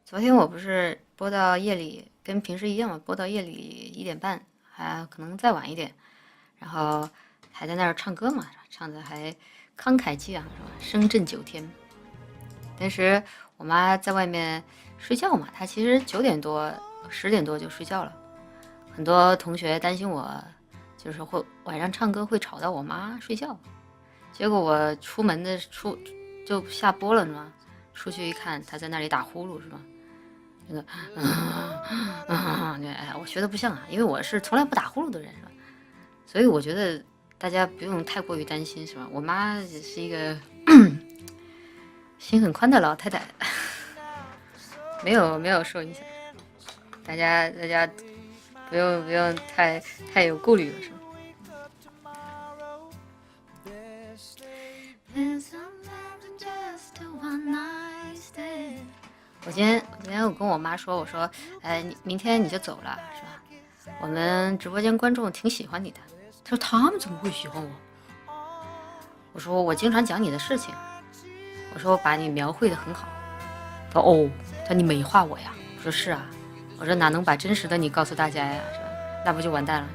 昨天我不是播到夜里，跟平时一样嘛，播到夜里1点半，还可能再晚一点，然后还在那儿唱歌嘛，唱的还慷慨激昂，是吧？声震9天。但是我妈在外面睡觉嘛，她其实9点多、10点多就睡觉了。很多同学担心我，就是会晚上唱歌会吵到我妈睡觉。结果我出门的就下播了嘛，出去一看，她在那里打呼噜，是吧？那个，哎，我学的不像啊，因为我是从来不打呼噜的人，是吧？所以我觉得大家不用太过于担心，是吧？我妈是一个心很宽的老太太，没有受影响，大家不用太有顾虑了，是吧？我今天我跟我妈说，我说，明天你就走了，是吧？我们直播间观众挺喜欢你的。她说他们怎么会喜欢我？我说我经常讲你的事情，我说我把你描绘的很好。她说哦，她说你美化我呀？我说是啊，我说哪能把真实的你告诉大家呀？是吧？那不就完蛋了？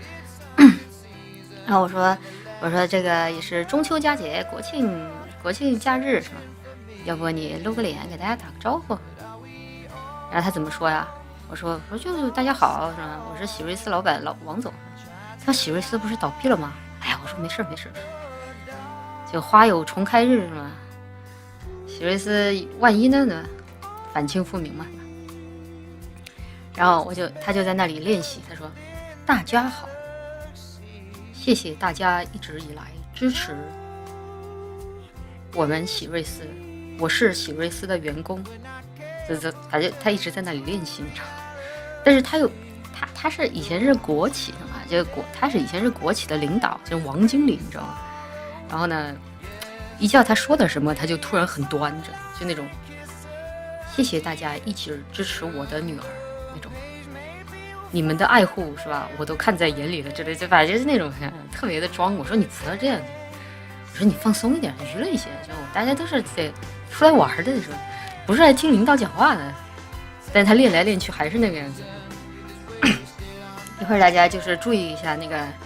然后我说这个也是中秋佳节，国庆假日是吧？要不你露个脸给大家打个招呼？然后他怎么说呀？我说就大家好是吧？我是喜瑞斯老板王总。他说喜瑞斯不是倒闭了吗？哎呀，我说没事，就花有重开日是吗？喜瑞斯万一呢？反清复明嘛。然后他就在那里练习，他说大家好，谢谢大家一直以来支持我们喜瑞斯，我是喜瑞斯的员工。他一直在那里练习，你知道吗？但是他是以前是国企的嘛，他是以前是国企的领导，就是王经理，你知道吗？然后呢，一叫他说点什么，他就突然很端着，就那种谢谢大家一起支持我的女儿那种，你们的爱护是吧？我都看在眼里了，之类就反正就是那种特别的装。我说你不要这样，我说你放松一点，娱乐一些，就大家都是得出来玩的，是吧？不是来听领导讲话的。但他练来练去还是那个样子。一会儿大家就是注意一下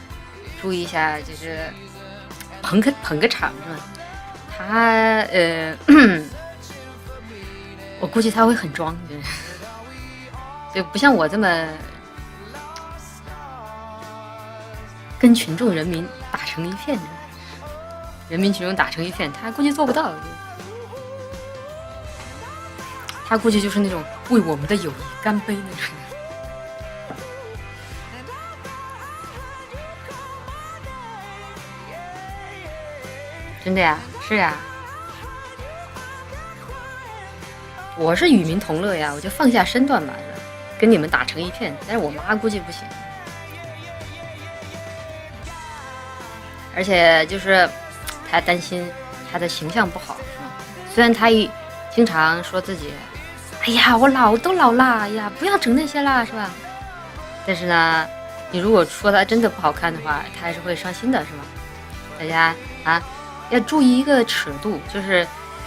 就是捧个场是吧？他我估计他会很装，就不像我这么跟群众人民打成一片，人民群众打成一片，他估计做不到。他估计就是那种为我们的友谊干杯那种。真的呀，是呀，我是与民同乐呀，我就放下身段嘛，跟你们打成一片。但是我妈估计不行，而且就是她担心她的形象不好，是吧？虽然她经常说自己，哎呀，我都老啦，哎呀，不要整那些啦，是吧？但是呢，你如果说她真的不好看的话，她还是会伤心的，是吗？大家啊，要注意一个尺度，就是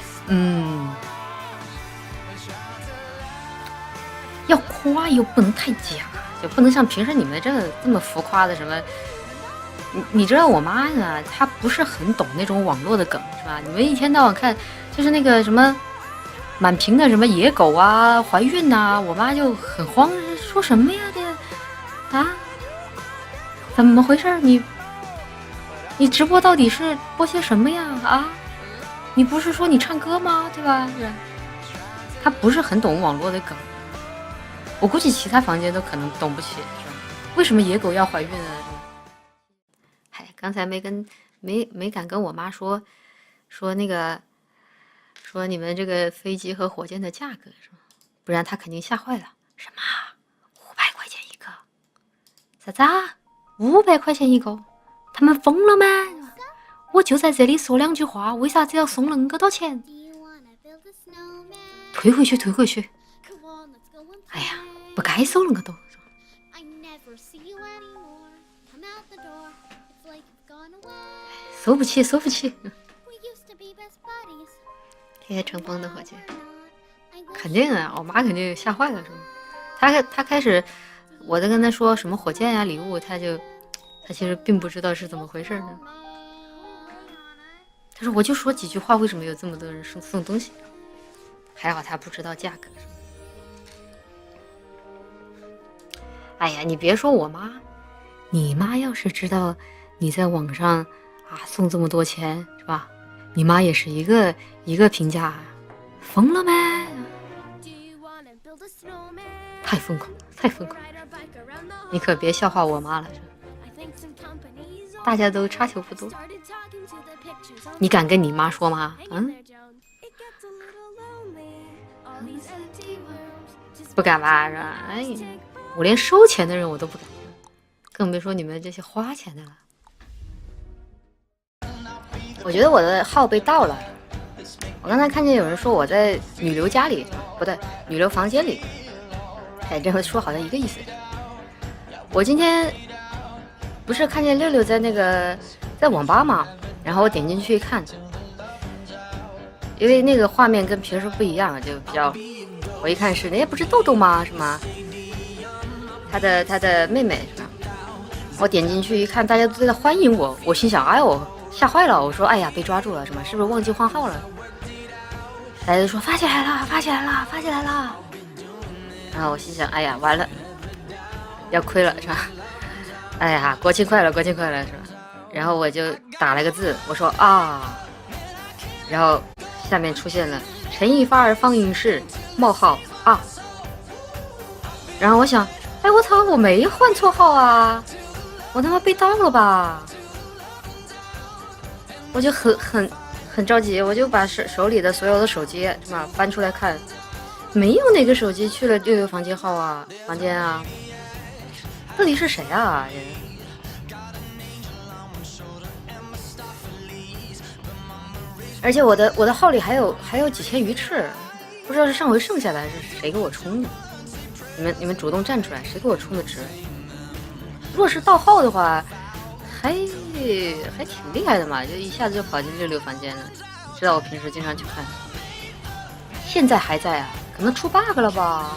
要夸又不能太假，就不能像平时你们这么浮夸的什么。你知道我妈呢，她不是很懂那种网络的梗，是吧？你们一天到晚看就是那个什么满屏的什么野狗啊、怀孕呐、我妈就很慌，说什么呀这啊？怎么回事？你直播到底是播些什么呀？啊？你不是说你唱歌吗？对吧？她不是很懂网络的梗，我估计其他房间都可能懂不起，是吧？为什么野狗要怀孕啊？嗨，刚才没敢跟我妈说那个说你们这个飞机和火箭的价格是吧？不然她肯定吓坏了。什么500块钱一个？啥子啊？500块钱一个？他们疯了吗？我就在这里说2句话，为啥子要送那么多钱？退回去！哎呀，不该收那么多。收不起。谢谢乘风的火箭， 肯定啊，我妈肯定吓坏了，是吗？她开始，我在跟她说什么火箭呀、礼物，她其实并不知道是怎么回事呢。她说我就说几句话，为什么有这么多人送东西？还好她不知道价格。哎呀，你别说我妈，你妈要是知道你在网上啊送这么多钱，是吧？你妈也是一个评价，疯了呗！太疯狂了，太疯狂了！你可别笑话我妈了，大家都差球不多。你敢跟你妈说吗？不敢吧？是吧？哎呀，我连收钱的人我都不敢，更别说你们这些花钱的了。我觉得我的号被盗了。我刚才看见有人说我在女流家里，不对，女流房间里。哎，这回说好像一个意思。我今天不是看见六六在网吧嘛，然后我点进去一看，因为那个画面跟平时不一样，就比较，我一看是人家不是豆豆吗？是吗？他的妹妹是吧？我点进去一看，大家都在欢迎我，我心想，哎呦，吓坏了！我说，哎呀，被抓住了，是吗？是不是忘记换号了？大家都说发起来了，发起来了，发起来了。然后我心想，哎呀，完了，要亏了是吧？哎呀，国庆快乐，国庆快乐是吧？然后我就打了个字，我说啊，然后下面出现了陈一发儿放映室冒号啊。然后我想，哎我操，我没换错号啊，我他妈被盗了吧？我就很着急，我就把手里的所有的手机是吧翻出来看。没有哪个手机去了六六房间号啊，房间啊，到底是谁啊？而且我的号里还有几千鱼翅，不知道是上回剩下的还是谁给我充的。你们主动站出来，谁给我充的值？如果是盗号的话，还挺厉害的嘛，就一下子就跑进六六房间了。知道我平时经常去看，现在还在啊。可能出 bug 了吧？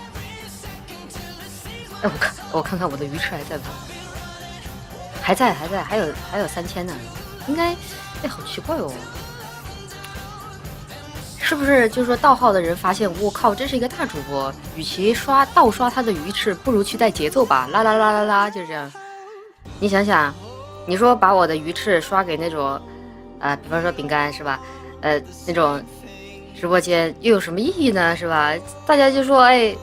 哎，我看看我的鱼翅还在不？还在，还有3000呢，应该。哎，好奇怪哦，是不是就是说盗号的人发现，我靠，这是一个大主播，与其盗刷他的鱼翅，不如去带节奏吧，啦啦啦啦啦，就这样。你想想，你说把我的鱼翅刷给那种，比方说饼干是吧？那种。直播间又有什么意义呢？是吧？大家就说，哎，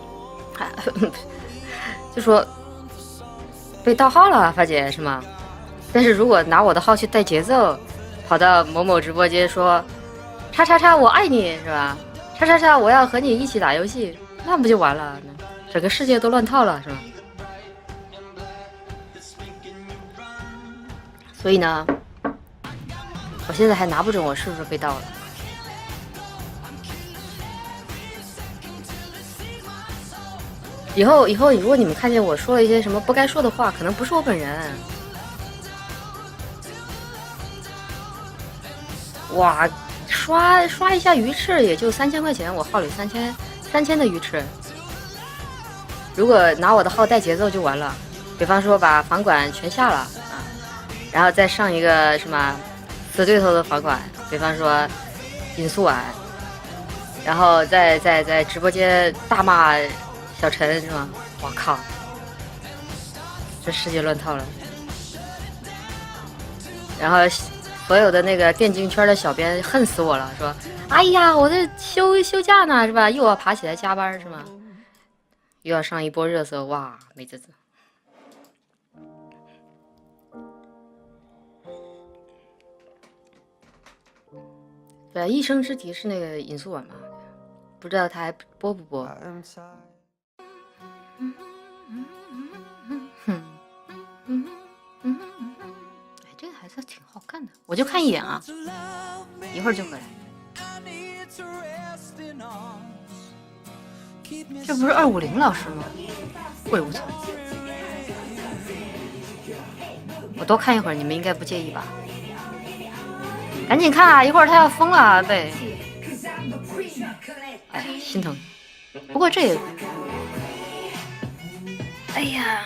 就说被盗号了，发姐是吗？但是如果拿我的号去带节奏，跑到某某直播间说，叉叉叉我爱你是吧？叉叉叉我要和你一起打游戏，那不就完了？整个世界都乱套了是吧？所以呢，我现在还拿不准我是不是被盗了。以后，如果你们看见我说了一些什么不该说的话，可能不是我本人。哇，刷一下鱼翅也就3000块钱，我号里3000的鱼翅。如果拿我的号带节奏就完了，比方说把房管全下了啊，然后再上一个什么死对头的房管，比方说引素丸，然后再在直播间大骂。小陈是吗？我靠，这世界乱套了。然后所有的那个电竞圈的小编恨死我了，说：“哎呀，我这休假呢，是吧？又要爬起来加班是吗？又要上一波热搜，哇，美滋滋。”对，一生之敌是那个尹素婉嘛？不知道他还播不播？哎，这个还是挺好看的，我就看一眼啊，一会儿就回来。这不是250老师吗？怪无存。我多看一会儿，你们应该不介意吧？赶紧看啊，一会儿他要疯了，对。哎哎，心疼。不过这也，哎呀，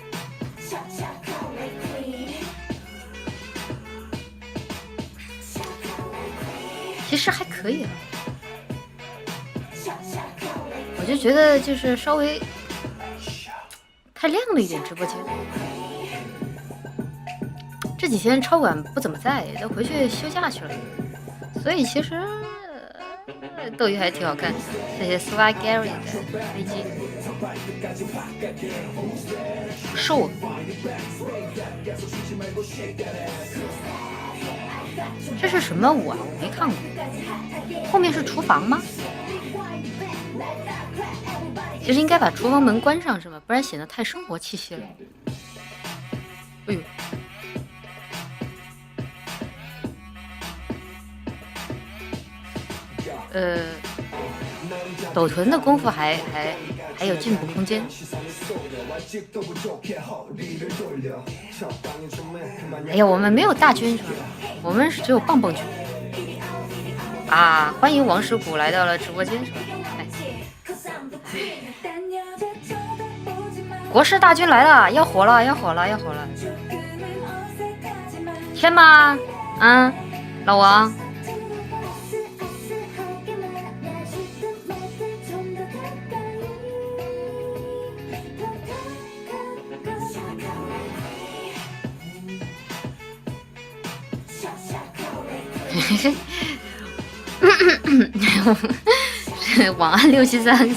其实还可以了。我就觉得就是稍微太亮了一点直播间。这几天超管不怎么在，都回去休假去了，所以其实斗鱼还挺好看的。谢谢 Swagary 的飞机，瘦了。这是什么舞啊？我没看过。后面是厨房吗？其实应该把厨房门关上是吧？不然显得太生活气息了。哎呦！抖臀的功夫还有进步空间。哎呀，我们没有大军是吧？我们是只有棒棒军。啊，欢迎王师傅来到了直播间是吧？哎，国师大军来了，要火了，要火了，要火了！天吗？嗯，老王。晚安673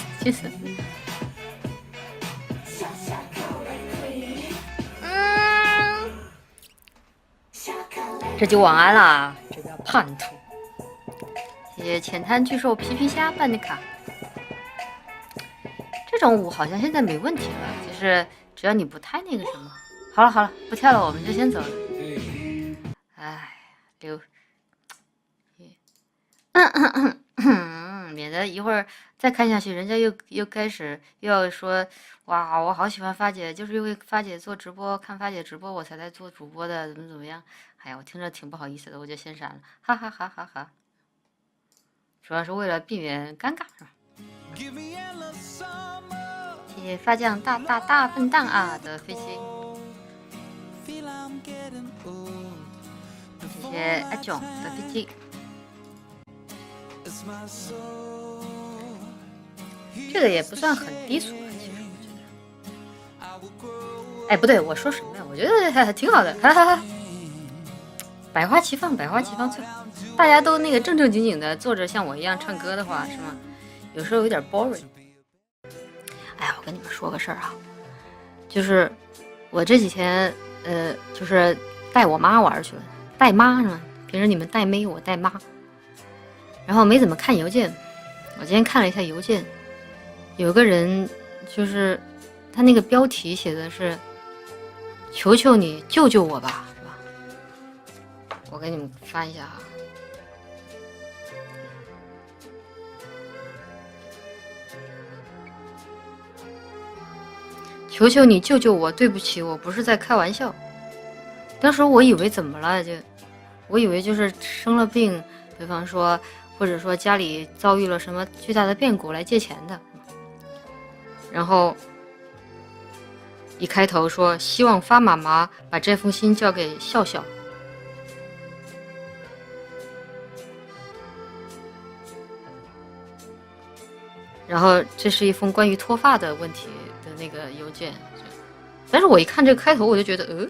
这就晚安啦，这个叛徒。谢谢浅滩巨兽皮皮虾办的卡。这种舞好像现在没问题了，就是只要你不太那个什么。好了好了，不跳了，我们就先走了。哎，免得一会儿再看下去，人家又开始又要说，哇，我好喜欢发姐，就是因为发姐做直播，看发姐直播我才在做主播的，怎么样？哎呀，我听着挺不好意思的，我就先删了，哈哈哈哈哈。主要是为了避免尴尬，是吧？谢谢发酱大笨蛋啊的飞机，谢谢阿囧的飞机。这个也不算很低俗了，其实我觉得。哎，不对，我说什么呀？我觉得挺好的，哈哈哈。百花齐放，百花齐放最好。大家都那个正正经经的坐着，像我一样唱歌的话，是吗？有时候有点 boring。哎呀，我跟你们说个事儿啊，就是我这几天就是带我妈玩去了，带妈是吗？平时你们带妹，我带妈。然后没怎么看邮件，我今天看了一下邮件，有个人就是他那个标题写的是“求求你救救我吧”，是吧？我给你们翻一下哈。求求你救救我，对不起，我不是在开玩笑。当时我以为怎么了，我以为就是生了病，比方说或者说家里遭遇了什么巨大的变故来借钱的。然后一开头说希望发妈妈把这封信交给笑笑。然后这是一封关于脱发的问题的那个邮件，但是我一看这个开头，我就觉得，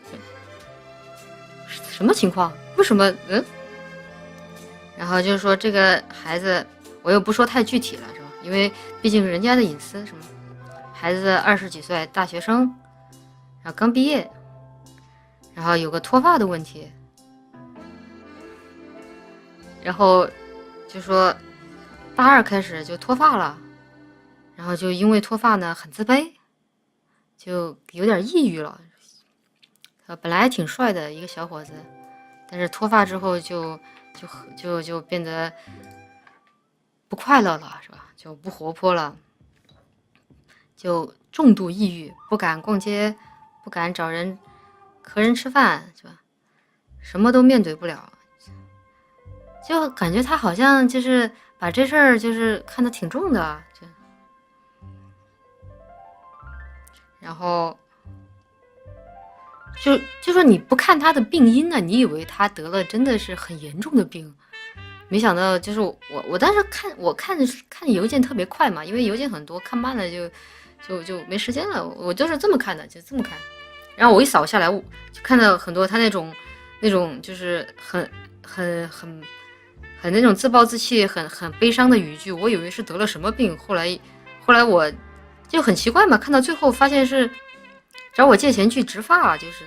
什么情况？为什么？然后就是说这个孩子，我又不说太具体了，是吧？因为毕竟人家的隐私，什么孩子20几岁，大学生，然后刚毕业，然后有个脱发的问题，然后就说大2开始就脱发了。然后就因为脱发呢，很自卑，就有点抑郁了。本来挺帅的一个小伙子，但是脱发之后就变得不快乐了，是吧？就不活泼了，就重度抑郁，不敢逛街，不敢找人和人吃饭，是吧？什么都面对不了，就感觉他好像就是把这事儿就是看得挺重的，然后就说你不看他的病因呢，你以为他得了真的是很严重的病，没想到就是我当时看邮件特别快嘛，因为邮件很多，看慢了就没时间了，我就是这么看的，就这么看。然后我一扫下来，我就看到很多他那种就是很那种自暴自弃、很悲伤的语句，我以为是得了什么病，后来我就很奇怪嘛，看到最后发现是找我借钱去植发，就是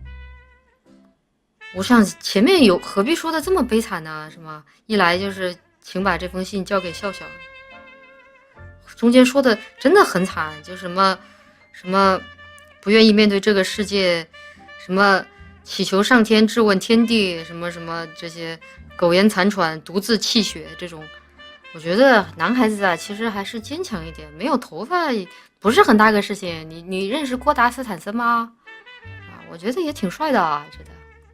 我想前面何必说的这么悲惨呢？是吗？一来就是请把这封信交给笑笑，中间说的真的很惨，就什么不愿意面对这个世界，什么祈求上天质问天地，什么这些苟延残喘、独自泣血这种。我觉得男孩子啊，其实还是坚强一点，没有头发不是很大个事情。你认识郭达斯坦森吗？啊，我觉得也挺帅的啊，觉得。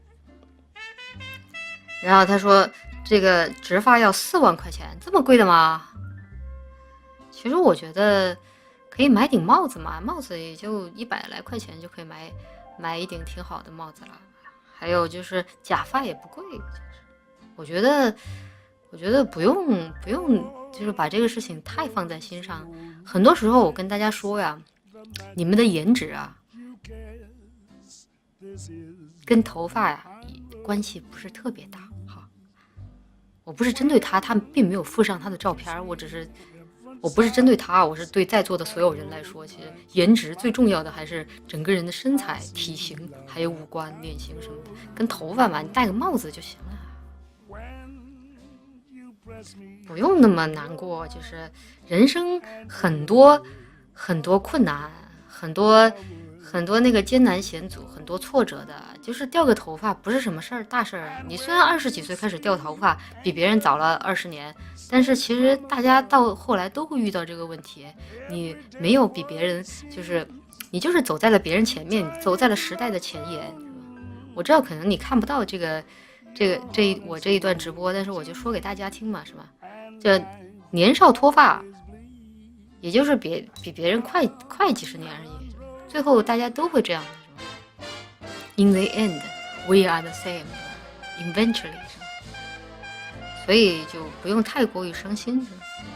然后他说这个植发要4万块钱，这么贵的吗？其实我觉得可以买顶帽子嘛，帽子也就100来块钱就可以买一顶挺好的帽子了。还有就是假发也不贵，我觉得不用，就是把这个事情太放在心上。很多时候我跟大家说呀，你们的颜值啊，跟头发呀关系不是特别大。哈，我不是针对他并没有附上他的照片，我不是针对他，我是对在座的所有人来说，其实颜值最重要的还是整个人的身材、体型，还有五官、脸型什么的，跟头发嘛，你戴个帽子就行了。不用那么难过，就是人生很多困难，很多那个艰难险阻，很多挫折的，就是掉个头发不是什么事儿，大事儿。你虽然20几岁开始掉头发，比别人早了20年，但是其实大家到后来都会遇到这个问题。你没有比别人，就是你就是走在了别人前面，走在了时代的前沿。我知道可能你看不到我这一段直播，但是我就说给大家听嘛，是吧？就年少脱发，也就是比别人快几十年而已，最后大家都会这样的。In the end, we are the same. Eventually， 所以就不用太过于伤心。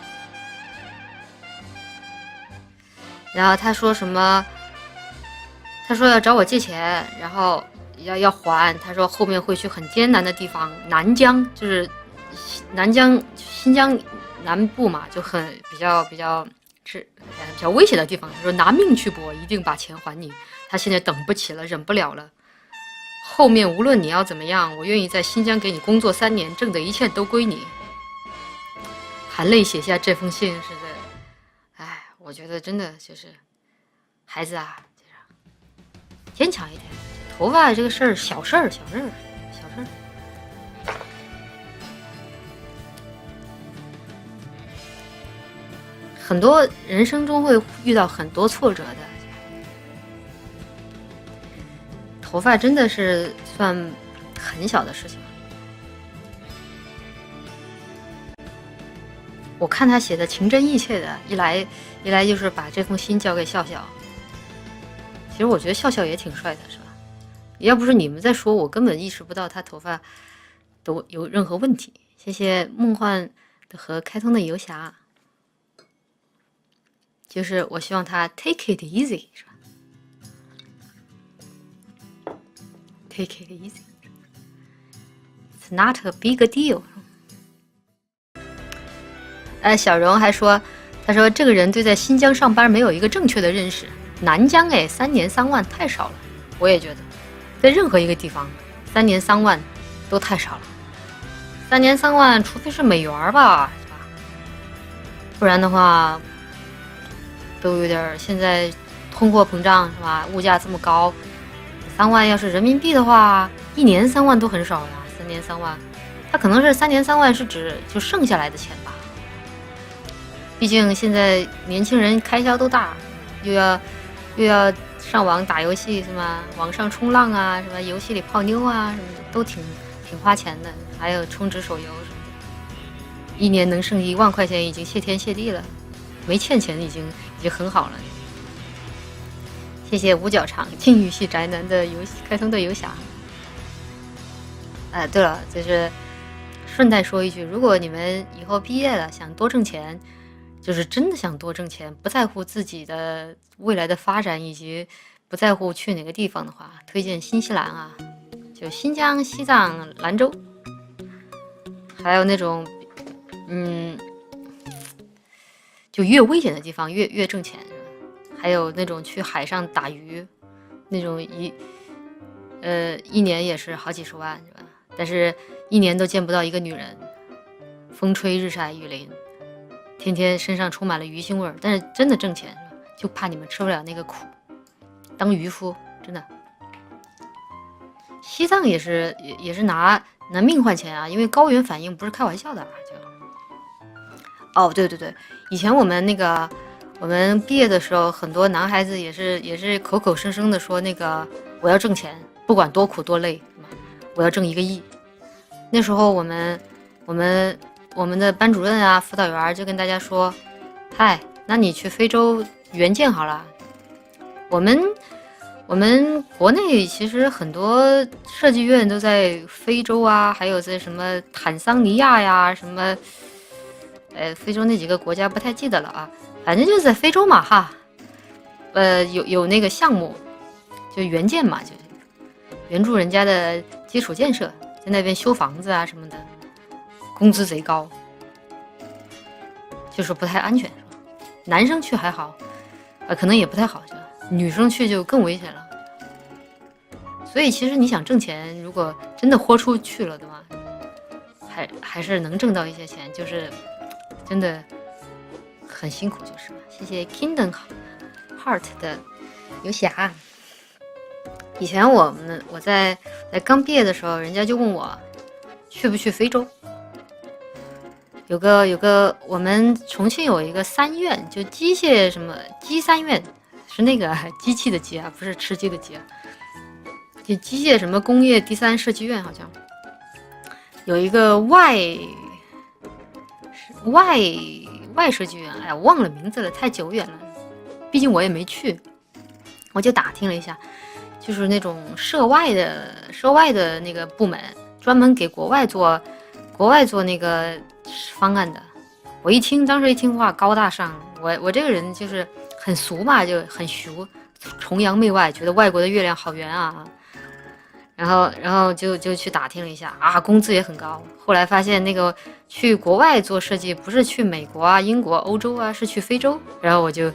然后他说什么？他说要找我借钱，然后要还。他说后面会去很艰难的地方，南疆，就是新疆南部嘛，就很比较危险的地方。他说拿命去搏，一定把钱还你。他现在等不起了，忍不了了。后面无论你要怎么样，我愿意在新疆给你工作3年，挣的一切都归你。含泪写下这封信，是的。哎，我觉得真的就是孩子啊，坚强一点。头发这个事儿，小事儿。很多人生中会遇到很多挫折的，头发真的是算很小的事情。我看他写的情真意切的，一来就是把这封信交给笑笑。其实我觉得笑笑也挺帅的，是吧？要不是你们在说，我根本意识不到他头发都有任何问题。谢谢梦幻和开通的游侠。就是我希望他 take it easy， 是吧 ？Take it easy， it's not a big deal。小荣还说，他说这个人对在新疆上班没有一个正确的认识。南疆3年3万太少了，我也觉得，在任何一个地方，3年3万都太少了。3年3万，除非是美元吧，是吧？不然的话。都有点，现在通货膨胀是吧？物价这么高，3万要是人民币的话，1年3万都很少呀。3年3万，他可能是3年3万是指就剩下来的钱吧。毕竟现在年轻人开销都大，又要上网打游戏是吗？网上冲浪啊，什么游戏里泡妞啊，什么的都挺花钱的。还有充值手游什么的， 一年能剩1万块钱已经谢天谢地了，没欠钱已经很好了。谢谢五角场禁欲系宅男的开通的游侠。对了，就是顺带说一句，如果你们以后毕业了想多挣钱，就是真的想多挣钱，不在乎自己的未来的发展，以及不在乎去哪个地方的话，推荐新西兰啊，就新疆、西藏、兰州，还有那种就越危险的地方越挣钱。还有那种去海上打鱼，那种一年也是好几十万，是吧？但是一年都见不到一个女人，风吹日晒雨淋，天天身上充满了鱼腥味儿，但是真的挣钱，是吧？就怕你们吃不了那个苦，当渔夫真的。西藏也是拿命换钱啊，因为高原反应不是开玩笑的啊。对，以前我们毕业的时候，很多男孩子也是口口声声的说那个我要挣钱，不管多苦多累，我要挣1个亿。那时候我们的班主任啊、辅导员就跟大家说，嗨，那你去非洲援建好了。我们国内其实很多设计院都在非洲啊，还有在什么坦桑尼亚呀，什么非洲那几个国家不太记得了啊。反正就是在非洲嘛哈，有那个项目，就援建嘛，就是援助人家的基础建设，在那边修房子啊什么的，工资贼高，就是不太安全。男生去还好，可能也不太好，女生去就更危险了。所以其实你想挣钱，如果真的豁出去了的话，还是能挣到一些钱，就是真的。很辛苦就是了。谢谢 Kingdom Heart 的游侠。以前我在刚毕业的时候，人家就问我去不去非洲。有个我们重庆有一个3院，就机械什么机3院，是那个机器的机啊，不是吃鸡的鸡啊。就机械什么工业第3设计院，好像有一个外设计院，我忘了名字了，太久远了，毕竟我也没去。我就打听了一下，就是那种涉外的那个部门，专门给国外做那个方案的。我当时一听哇，高大上。我这个人就是很俗嘛，就很俗，崇洋媚外，觉得外国的月亮好圆啊。然后就去打听了一下啊，工资也很高。后来发现那个去国外做设计不是去美国啊、英国、欧洲啊，是去非洲。然后我就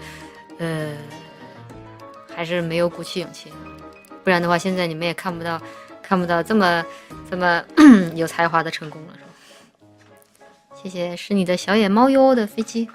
还是没有鼓起勇气，不然的话现在你们也看不到这么有才华的成功了，是吧？谢谢，是你的小野猫哟的飞机。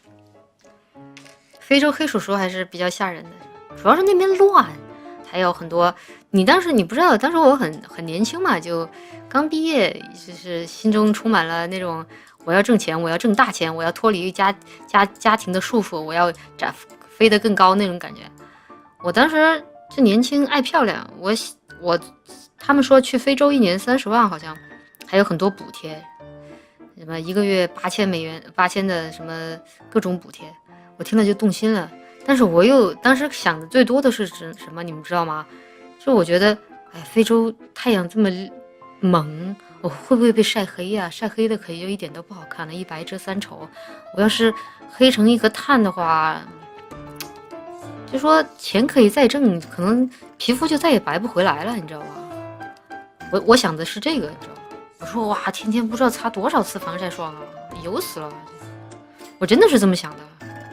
非洲黑叔叔还是比较吓人的，主要是那边乱。还有很多，你不知道，当时我很年轻嘛，就刚毕业，就是心中充满了那种我要挣钱，我要挣大钱，我要脱离家庭的束缚，我要飞得更高那种感觉。我当时就年轻爱漂亮，他们说去非洲1年30万，好像还有很多补贴，什么1个月$8000的什么各种补贴，我听了就动心了。但是我当时想的最多的是什么，你们知道吗？就我觉得，非洲太阳这么猛，我会不会被晒黑呀？晒黑的可以就一点都不好看了，一白遮三丑。我要是黑成一颗炭的话，就说钱可以再挣，可能皮肤就再也白不回来了，你知道吧？我想的是这个，你知道吗？我说哇，天天不知道擦多少次防晒霜啊，油死了！我真的是这么想的。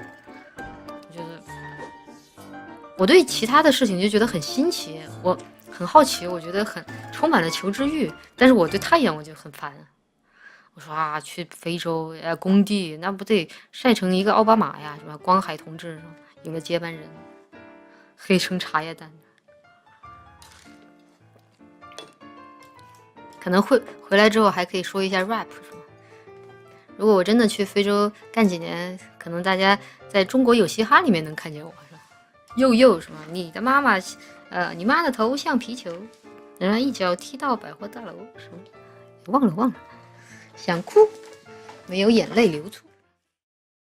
我对其他的事情就觉得很新奇，我很好奇，我觉得很充满了求知欲。但是我对太阳我就很烦。我说啊，去非洲工地那不得晒成一个奥巴马呀？什么光海同志有个接班人，黑成茶叶蛋。可能回来之后还可以说一下 rap 是吗？如果我真的去非洲干几年，可能大家在中国有嘻哈里面能看见我。又什么？你的妈妈，你妈的头像皮球，然后一脚踢到百货大楼，什么？忘了，想哭。 没有眼泪流出。